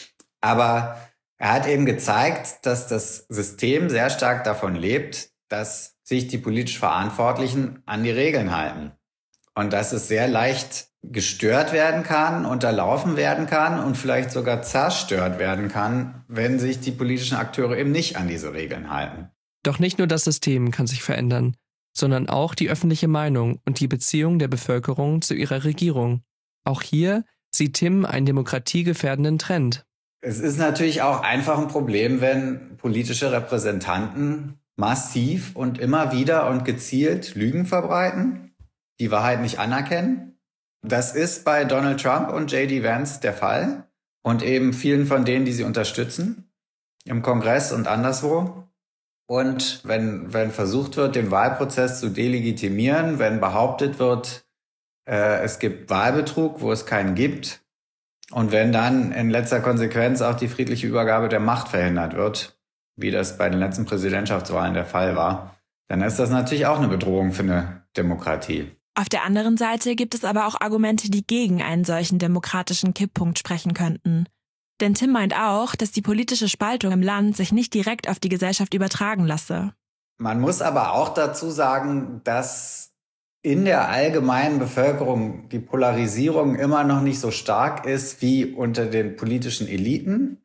Aber er hat eben gezeigt, dass das System sehr stark davon lebt, dass sich die politisch Verantwortlichen an die Regeln halten. Und dass es sehr leicht gestört werden kann, unterlaufen werden kann und vielleicht sogar zerstört werden kann, wenn sich die politischen Akteure eben nicht an diese Regeln halten. Doch nicht nur das System kann sich verändern, sondern auch die öffentliche Meinung und die Beziehung der Bevölkerung zu ihrer Regierung. Auch hier sieht Tim einen demokratiegefährdenden Trend. Es ist natürlich auch einfach ein Problem, wenn politische Repräsentanten massiv und immer wieder und gezielt Lügen verbreiten, die Wahrheit nicht anerkennen. Das ist bei Donald Trump und J D Vance der Fall und eben vielen von denen, die sie unterstützen, im Kongress und anderswo. Und wenn, wenn versucht wird, den Wahlprozess zu delegitimieren, wenn behauptet wird, äh, es gibt Wahlbetrug, wo es keinen gibt, und wenn dann in letzter Konsequenz auch die friedliche Übergabe der Macht verhindert wird, wie das bei den letzten Präsidentschaftswahlen der Fall war, dann ist das natürlich auch eine Bedrohung für eine Demokratie. Auf der anderen Seite gibt es aber auch Argumente, die gegen einen solchen demokratischen Kipppunkt sprechen könnten. Denn Tim meint auch, dass die politische Spaltung im Land sich nicht direkt auf die Gesellschaft übertragen lasse. Man muss aber auch dazu sagen, dass in der allgemeinen Bevölkerung die Polarisierung immer noch nicht so stark ist wie unter den politischen Eliten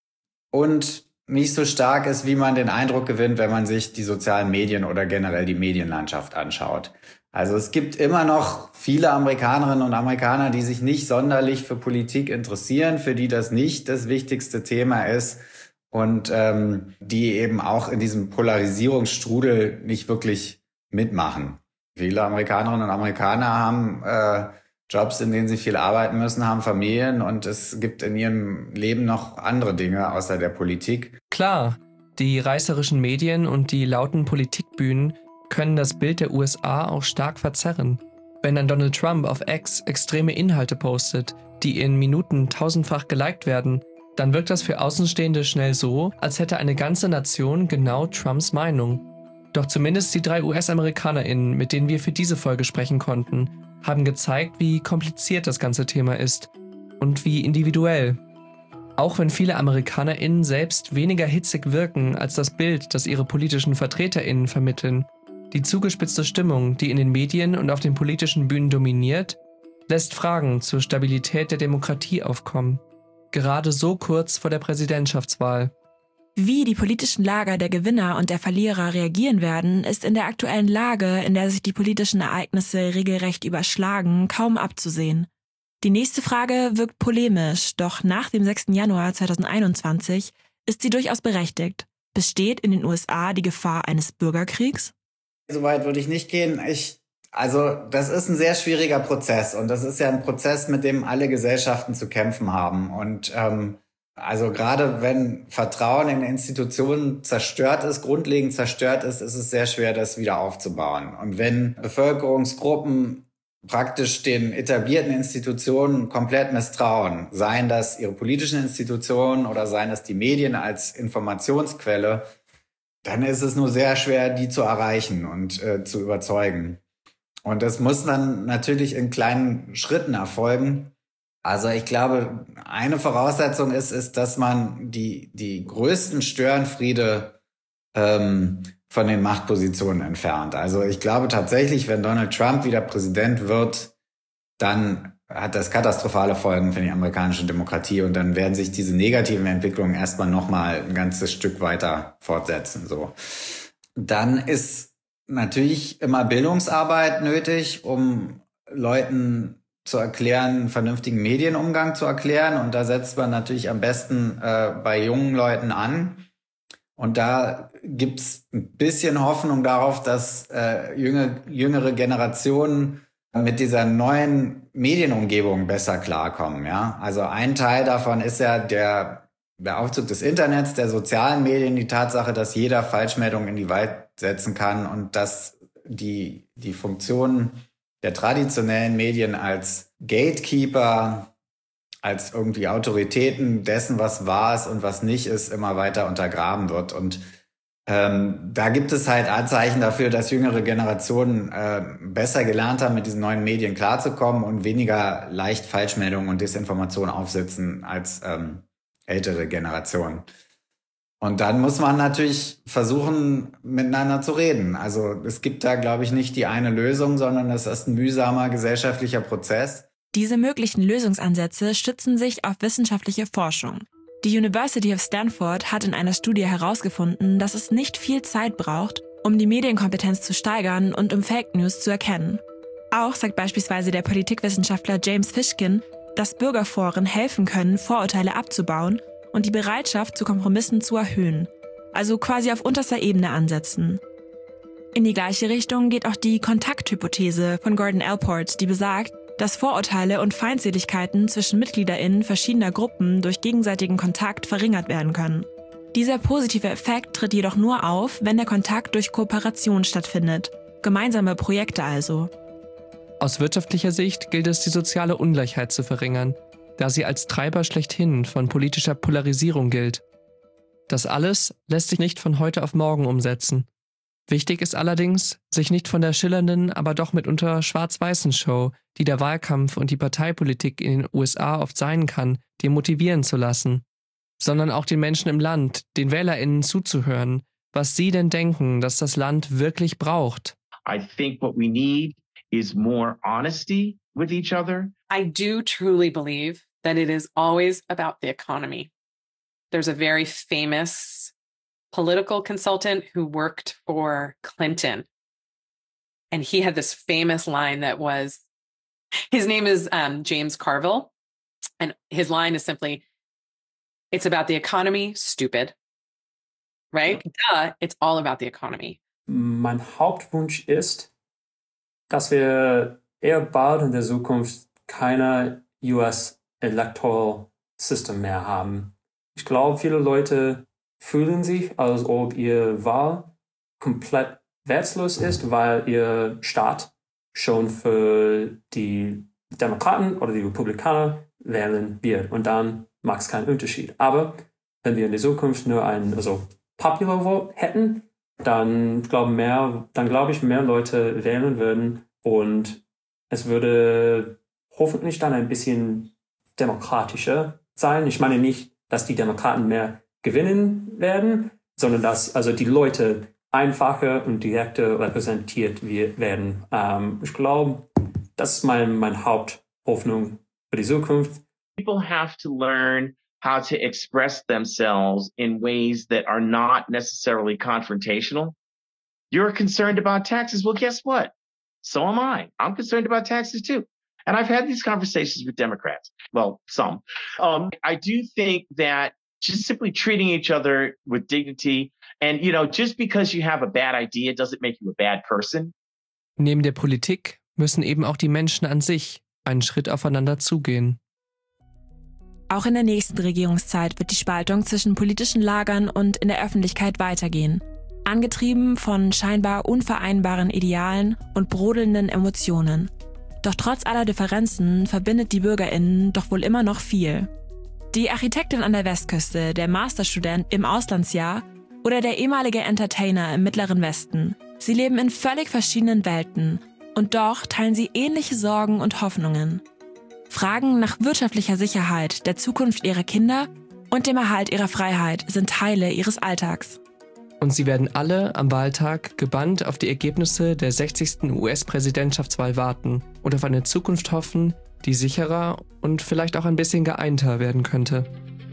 und nicht so stark ist, wie man den Eindruck gewinnt, wenn man sich die sozialen Medien oder generell die Medienlandschaft anschaut. Also es gibt immer noch viele Amerikanerinnen und Amerikaner, die sich nicht sonderlich für Politik interessieren, für die das nicht das wichtigste Thema ist und ähm, die eben auch in diesem Polarisierungsstrudel nicht wirklich mitmachen. Viele Amerikanerinnen und Amerikaner haben äh, Jobs, in denen sie viel arbeiten müssen, haben Familien und es gibt in ihrem Leben noch andere Dinge außer der Politik. Klar, die reißerischen Medien und die lauten Politikbühnen können das Bild der U S A auch stark verzerren. Wenn dann Donald Trump auf X extreme Inhalte postet, die in Minuten tausendfach geliked werden, dann wirkt das für Außenstehende schnell so, als hätte eine ganze Nation genau Trumps Meinung. Doch zumindest die drei U S-AmerikanerInnen, mit denen wir für diese Folge sprechen konnten, haben gezeigt, wie kompliziert das ganze Thema ist und wie individuell. Auch wenn viele AmerikanerInnen selbst weniger hitzig wirken als das Bild, das ihre politischen VertreterInnen vermitteln, die zugespitzte Stimmung, die in den Medien und auf den politischen Bühnen dominiert, lässt Fragen zur Stabilität der Demokratie aufkommen. Gerade so kurz vor der Präsidentschaftswahl. Wie die politischen Lager der Gewinner und der Verlierer reagieren werden, ist in der aktuellen Lage, in der sich die politischen Ereignisse regelrecht überschlagen, kaum abzusehen. Die nächste Frage wirkt polemisch, doch nach dem sechsten Januar zweitausendeinundzwanzig ist sie durchaus berechtigt. Besteht in den U S A die Gefahr eines Bürgerkriegs? Soweit würde ich nicht gehen. Ich, also das ist ein sehr schwieriger Prozess und das ist ja ein Prozess, mit dem alle Gesellschaften zu kämpfen haben. Und ähm, also gerade wenn Vertrauen in Institutionen zerstört ist, grundlegend zerstört ist, ist es sehr schwer, das wieder aufzubauen. Und wenn Bevölkerungsgruppen praktisch den etablierten Institutionen komplett misstrauen, seien das ihre politischen Institutionen oder seien das die Medien als Informationsquelle, dann ist es nur sehr schwer, die zu erreichen und äh, zu überzeugen. Und das muss dann natürlich in kleinen Schritten erfolgen. Also ich glaube, eine Voraussetzung ist, ist, dass man die, die größten Störenfriede ähm, von den Machtpositionen entfernt. Also ich glaube tatsächlich, wenn Donald Trump wieder Präsident wird, dann hat das katastrophale Folgen für die amerikanische Demokratie und dann werden sich diese negativen Entwicklungen erstmal nochmal ein ganzes Stück weiter fortsetzen. So. Dann ist natürlich immer Bildungsarbeit nötig, um Leuten zu erklären, einen vernünftigen Medienumgang zu erklären. Und da setzt man natürlich am besten äh, bei jungen Leuten an. Und da gibt's ein bisschen Hoffnung darauf, dass äh, jüngere, jüngere Generationen mit dieser neuen Medienumgebung besser klarkommen. Ja? Also ein Teil davon ist ja der, der Aufzug des Internets, der sozialen Medien, die Tatsache, dass jeder Falschmeldungen in die Welt setzen kann und dass die, die Funktion der traditionellen Medien als Gatekeeper, als irgendwie Autoritäten dessen, was wahr ist und was nicht ist, immer weiter untergraben wird. Und ähm, da gibt es halt Anzeichen dafür, dass jüngere Generationen äh, besser gelernt haben, mit diesen neuen Medien klarzukommen und weniger leicht Falschmeldungen und Desinformation aufsitzen als ähm, ältere Generationen. Und dann muss man natürlich versuchen, miteinander zu reden. Also es gibt da, glaube ich, nicht die eine Lösung, sondern das ist ein mühsamer gesellschaftlicher Prozess. Diese möglichen Lösungsansätze stützen sich auf wissenschaftliche Forschung. Die University of Stanford hat in einer Studie herausgefunden, dass es nicht viel Zeit braucht, um die Medienkompetenz zu steigern und um Fake News zu erkennen. Auch sagt beispielsweise der Politikwissenschaftler James Fishkin, dass Bürgerforen helfen können, Vorurteile abzubauen und die Bereitschaft zu Kompromissen zu erhöhen, also quasi auf unterster Ebene ansetzen. In die gleiche Richtung geht auch die Kontakthypothese von Gordon Allport, die besagt, dass Vorurteile und Feindseligkeiten zwischen MitgliederInnen verschiedener Gruppen durch gegenseitigen Kontakt verringert werden können. Dieser positive Effekt tritt jedoch nur auf, wenn der Kontakt durch Kooperation stattfindet. Gemeinsame Projekte also. Aus wirtschaftlicher Sicht gilt es, die soziale Ungleichheit zu verringern, da sie als Treiber schlechthin von politischer Polarisierung gilt. Das alles lässt sich nicht von heute auf morgen umsetzen. Wichtig ist allerdings, sich nicht von der schillernden, aber doch mitunter schwarz-weißen Show, die der Wahlkampf und die Parteipolitik in den U S A oft sein kann, demotivieren zu lassen, sondern auch den Menschen im Land, den WählerInnen zuzuhören, was sie denn denken, dass das Land wirklich braucht. I think what we need is more honesty with each other. I do truly believe that it is always about the economy. There's a very famous political consultant who worked for Clinton. And he had this famous line that was, his name is um, James Carville. And his line is simply, it's about the economy, stupid. Right? Duh, it's all about the economy. Mein Hauptwunsch ist, dass wir eher bald in der Zukunft keine U S Electoral System mehr haben. Ich glaube, viele Leute fühlen sich, als ob ihre Wahl komplett wertlos ist, weil ihr Staat schon für die Demokraten oder die Republikaner wählen wird. Und dann macht es keinen Unterschied. Aber wenn wir in der Zukunft nur ein also Popular Vote hätten, dann glaube mehr, dann glaube ich, mehr Leute wählen würden und es würde hoffentlich dann ein bisschen demokratischer sein. Ich meine nicht, dass die Demokraten mehr gewinnen werden, sondern dass also die Leute einfacher und direkter repräsentiert werden. Ähm, ich glaube, das ist mein, mein Haupthoffnung für die Zukunft. People have to learn how to express themselves in ways that are not necessarily confrontational. You're concerned about taxes. Well, guess what? So am I. I'm concerned about taxes too. And I've had these conversations with Democrats. Well, some. Um, I do think that just simply treating each other with dignity and, you know, just because you have a bad idea doesn't make you a bad person. Neben der Politik müssen eben auch die Menschen an sich einen Schritt aufeinander zugehen. Auch in der nächsten Regierungszeit wird die Spaltung zwischen politischen Lagern und in der Öffentlichkeit weitergehen. Angetrieben von scheinbar unvereinbaren Idealen und brodelnden Emotionen. Doch trotz aller Differenzen verbindet die BürgerInnen doch wohl immer noch viel. Die Architektin an der Westküste, der Masterstudent im Auslandsjahr oder der ehemalige Entertainer im Mittleren Westen. Sie leben in völlig verschiedenen Welten und doch teilen sie ähnliche Sorgen und Hoffnungen. Fragen nach wirtschaftlicher Sicherheit, der Zukunft ihrer Kinder und dem Erhalt ihrer Freiheit sind Teile ihres Alltags. Und sie werden alle am Wahltag gebannt auf die Ergebnisse der sechzigsten U S-Präsidentschaftswahl warten und auf eine Zukunft hoffen, die sicherer und vielleicht auch ein bisschen geeinter werden könnte.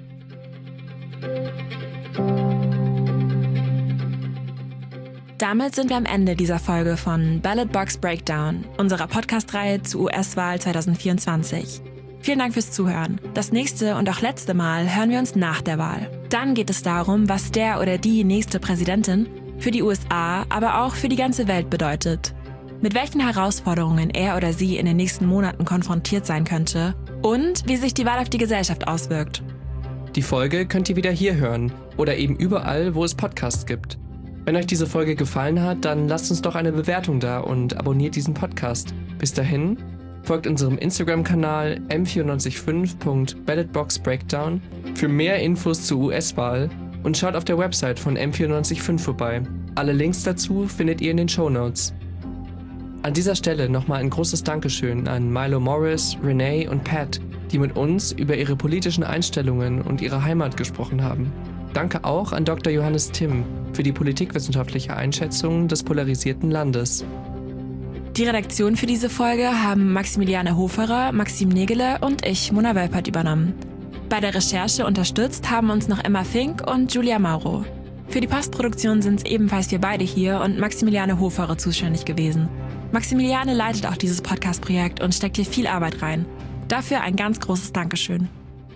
Damit sind wir am Ende dieser Folge von Ballot Box Breakdown, unserer Podcast-Reihe zur U S-Wahl zwanzig vierundzwanzig. Vielen Dank fürs Zuhören. Das nächste und auch letzte Mal hören wir uns nach der Wahl. Dann geht es darum, was der oder die nächste Präsidentin für die U S A, aber auch für die ganze Welt bedeutet. Mit welchen Herausforderungen er oder sie in den nächsten Monaten konfrontiert sein könnte und wie sich die Wahl auf die Gesellschaft auswirkt. Die Folge könnt ihr wieder hier hören oder eben überall, wo es Podcasts gibt. Wenn euch diese Folge gefallen hat, dann lasst uns doch eine Bewertung da und abonniert diesen Podcast. Bis dahin, folgt unserem Instagram-Kanal m vierundneunzig fünf punkt ballotbox breakdown für mehr Infos zur U S-Wahl und schaut auf der Website von M vierundneunzig fünf vorbei. Alle Links dazu findet ihr in den Shownotes. An dieser Stelle nochmal ein großes Dankeschön an Milo Morris, Renee und Pat, die mit uns über ihre politischen Einstellungen und ihre Heimat gesprochen haben. Danke auch an Doktor Johannes Timm für die politikwissenschaftliche Einschätzung des polarisierten Landes. Die Redaktion für diese Folge haben Maximiliane Hoferer, Maxim Nägele und ich, Mona Welpert, übernommen. Bei der Recherche unterstützt haben uns noch Emma Fink und Julia Mauro. Für die Postproduktion sind es ebenfalls wir beide hier und Maximiliane Hoferer zuständig gewesen. Maximiliane leitet auch dieses Podcast-Projekt und steckt hier viel Arbeit rein. Dafür ein ganz großes Dankeschön.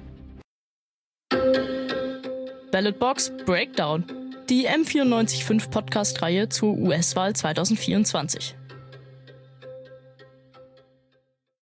Ballot Box Breakdown, die M vierundneunzig Punkt fünf Podcast-Reihe zur U S-Wahl zwanzig vierundzwanzig.